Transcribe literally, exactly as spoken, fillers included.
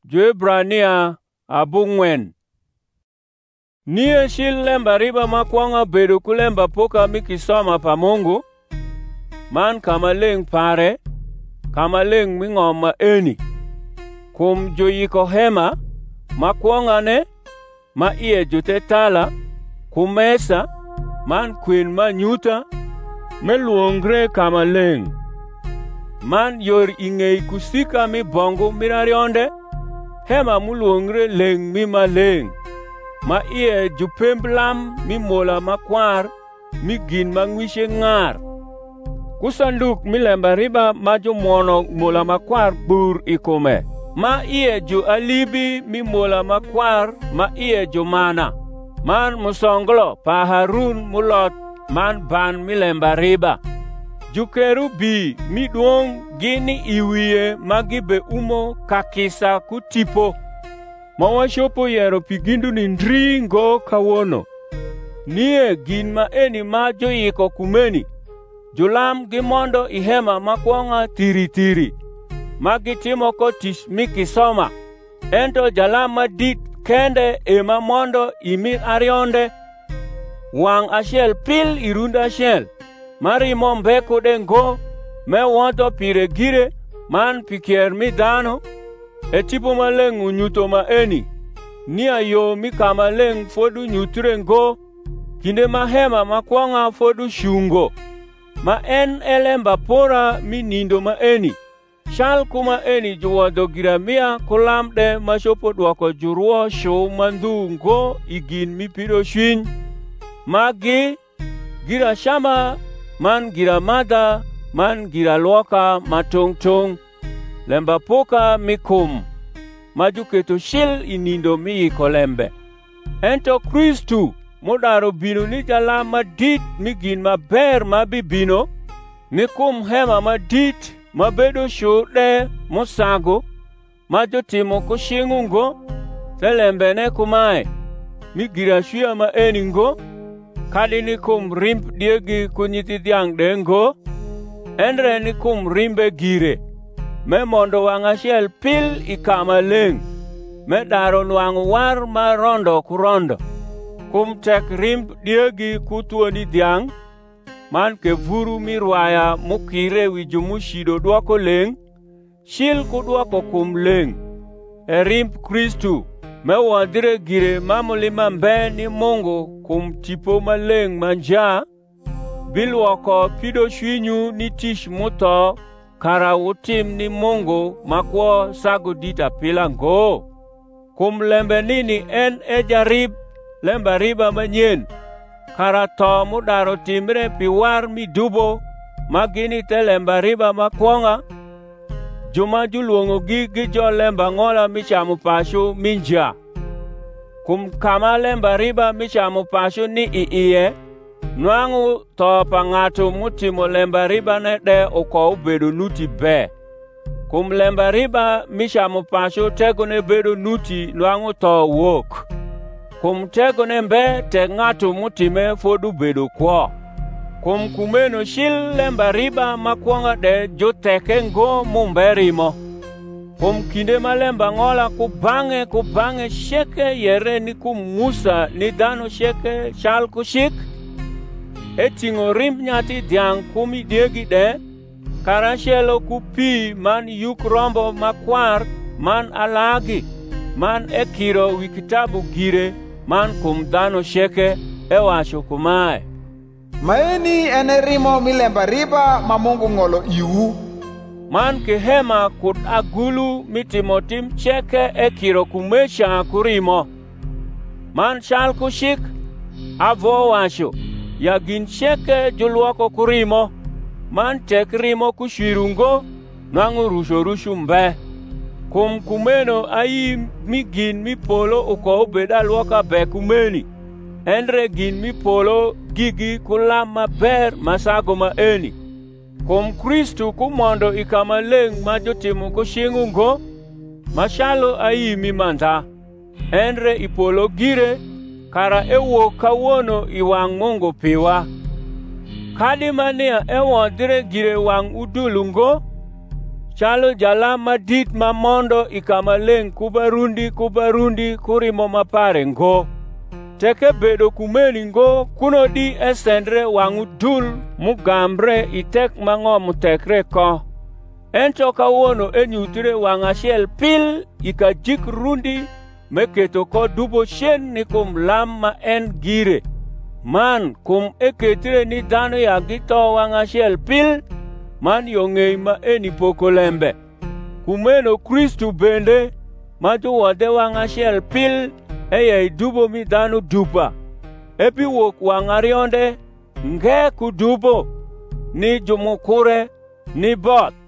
Jo-Ebrania abung'wen. Nie shil lemba riba makwonga bedo kulemba poka mikisoma pa Mungu, man kama leng pare, kama leng ming'oma eni. Kum joyiko hema, makwonga ne, ma iye jote tala, kumesa, man kwen ma nyuta, meluongre kama leng. Man yor ing'ei kusika mi bongo mirarionde, hema muluongre leng mi ma leng. Ma iye jupemblam mi mola makwar, mi gin mang'wishe ng'ar. Kusanduk milemba riba ma jumuono mola makwar bur ikume. Ma iye ju alibi mi mola makwar, ma iye ju mana. Man musonglo pa Harun mulot man ban milemba riba. Jukerubi mi duong gini iwiye magibe umo kakisa kutipo. Mawashopo yero pigindu ni ndringo kawono. Nie gin ma eni ma joyiko kumeni. Julam gimondo ihema makwonga tiri tiri. Magitimo ko tich mikisoma. Ento jalam madit kende ema mondo imi arionde. Wang ashel pil irunda ashel. Mari mombeko dengo. Me wanto pire gire. Man pikier mi dano. E tipo maleng unyuto ma eni. Nia yo mi kama leng fodu nyuture ngo. Kinde mahema makwonga fodu shungo. Ma en elemba pora mi nindo ma eni. Shal kuma eni juwado giramia kulamde mashopo dwako juruo show mandu ngo igin mi pido shwin. Magi gira shama man gira mada man gira loka matong tong. Lemba poka mikum. Majuketo shil inindo mi kolembe. Ento Kristu modaro bino ni jala madit migin maber mabibino. Nikum hema madit mabedo shude musago. Majotimo kushingungo. Telembe ne kumae. Migira shia ma eningo. Kadi nikum rimp diegi kunyiti diang dengo. Endre nikum rimbe gire. Me mondo wangashel pil ikama leng. Me daron wang war ma rondo kurondo. Kum tek rimp diegi kutuoni diang. Man ke vuru mirwaya mukire wijumushido duako leng. Shil kuduako kum leng. E rimp Kristu. Me wadire gire mamulima mbe ni Mungu kum tipo ma leng manja. Bilwako pido shwinyu ni tish muto. Kara utim ni Mungu makwo sago dita pilango. Kum lembe nini en ejarib lemba riba manyen. Kara to mudaro timbre piwar mi dubo. Magini te lemba riba makwonga. Juma juluongo gigi jo lemba ngola michamu pashu minja. Kum kama lemba riba michamu pashu ni iiye. Nwangu to pangatu mutimo lemba riba ne de uko ubedo nuti be. Kum lemba riba misha mupasho tego ne bedo nuti nwangu to wok. Kum tego ne mbe te ngatu mutime fodu bedo kwa. Kum kumeno shil lemba riba makwonga de joteke ngo mumberimo. Kum kinde malemba ngola kubange kubange sheke yere ni kumusa ni dano sheke shal kushik. Etingo rimp nyati diang kumi diegi de. Karashelo kupi man yuk rombo makwar. Man alagi. Man ekiro wikitabu gire. Man kumdano sheke. Ewasho kumae. Maeni ene rimo milemba riba ma Mungu ngolo iwu. Man kihema kud agulu mitimotim cheke ekiro kumesha kurimo. Man shal kushik. Avo washo. Ya gin sheke juluoko kurimo. Man tek rimo kushirungo. Nangu rusho rushu mbe. Kum kumeno ayi mi gin mi polo uko ubeda luoka be kumeni. Endre gin mi polo gigi kulam maber masago ma eni. Kum Kristu kumondo ikama leng majotimo kushingungo. Mashalo ayi mi manta. Endre ipolo gire. Kara ewo kawono iwang Mungu piwa. Kadi mania ewo dire gire wang udulungo. chalo jalam madit ma mondo i kama leng' kubarundi kubarundi kurimo mapare ngo. Teke bedo kumeni ngo kuno di esendre wang'u dul mugambre itek mang'om tekre ko. Ento kawuono enyuthre wang' achiel pil ika jik rundi meketo ko dubo shen ni kum lam ma en gire. Man kum eketre ni dhano ya gito wang' achiel pil man yo ng'ei ma eni poko lembe. Kumeno Kristu bende ma juwode wang' achiel pil eye dubo mi dhano dupa. Ebi wuok wang' arionde nge kudubo ni jumukure ni both.